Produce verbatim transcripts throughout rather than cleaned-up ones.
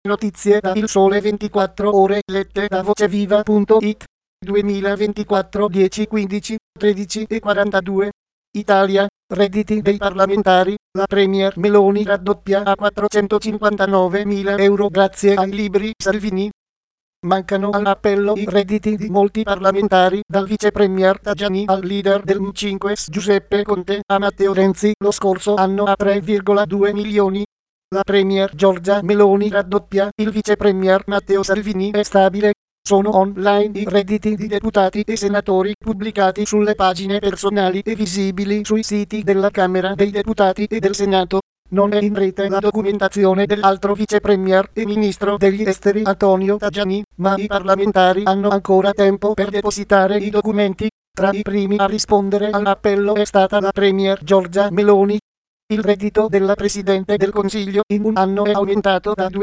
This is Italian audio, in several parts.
Notizie da Il Sole ventiquattro Ore lette da voceviva punto it. duemilaventiquattro dieci quindici tredici e quarantadue. Italia, redditi dei parlamentari, la Premier Meloni raddoppia a quattrocentocinquantanovemila euro grazie ai libri Salvini. Mancano all'appello i redditi di molti parlamentari, dal vice premier Tajani al leader del M cinque Giuseppe Conte a Matteo Renzi lo scorso anno a tre virgola due milioni. La premier Giorgia Meloni raddoppia, il vice premier Matteo Salvini è stabile. Sono online i redditi di deputati e senatori pubblicati sulle pagine personali e visibili sui siti della Camera dei Deputati e del Senato. Non è in rete la documentazione dell'altro vice premier e ministro degli esteri Antonio Tajani, ma i parlamentari hanno ancora tempo per depositare i documenti. Tra i primi a rispondere all'appello è stata la premier Giorgia Meloni. Il reddito della Presidente del Consiglio in un anno è aumentato da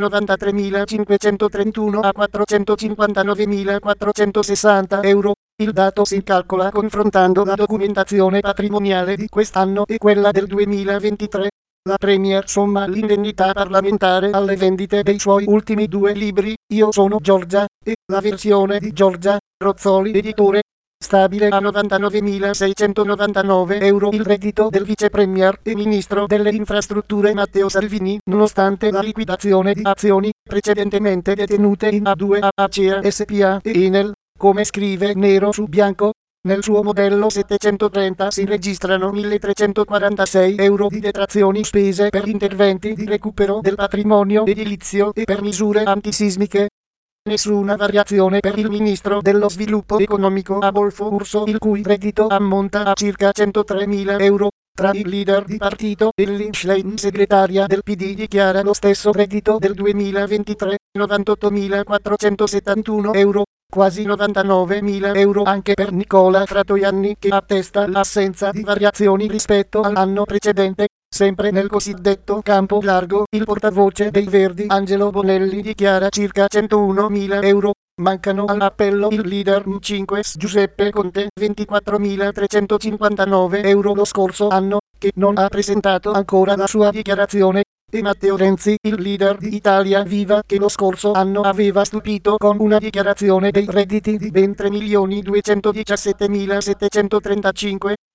duecentonovantatremilacinquecentotrentuno a quattrocentocinquantanovemilaquattrocentosessanta euro. Il dato si calcola confrontando la documentazione patrimoniale di quest'anno e quella del duemilaventitré. La Premier somma l'indennità parlamentare alle vendite dei suoi ultimi due libri, Io sono Giorgia, e la versione di Giorgia, Rozzoli editore. Stabile a novantanovemilaseicentonovantanove euro il reddito del vice premier e ministro delle infrastrutture Matteo Salvini, nonostante la liquidazione di azioni precedentemente detenute in A due A, Acea S P A e Enel, come scrive nero su bianco. Nel suo modello settecentotrenta si registrano milletrecentoquarantasei euro di detrazioni spese per interventi di recupero del patrimonio edilizio e per misure antisismiche. Nessuna variazione per il ministro dello sviluppo economico Adolfo Urso, il cui reddito ammonta a circa centotremila euro. Tra i leader di partito, Elly Schlein, segretaria del P D, dichiara lo stesso reddito del duemilaventitré, novantottomilaquattrocentosettantuno euro. Quasi novantanovemila euro anche per Nicola Fratoianni, che attesta l'assenza di variazioni rispetto all'anno precedente. Sempre nel cosiddetto campo largo, il portavoce dei Verdi Angelo Bonelli dichiara circa centounomila euro. Mancano all'appello il leader M cinque Giuseppe Conte, ventiquattromilatrecentocinquantanove euro lo scorso anno, che non ha presentato ancora la sua dichiarazione, e Matteo Renzi, il leader di Italia Viva, che lo scorso anno aveva stupito con una dichiarazione dei redditi di ben tre milioni duecentodiciassettemilasettecentotrentacinque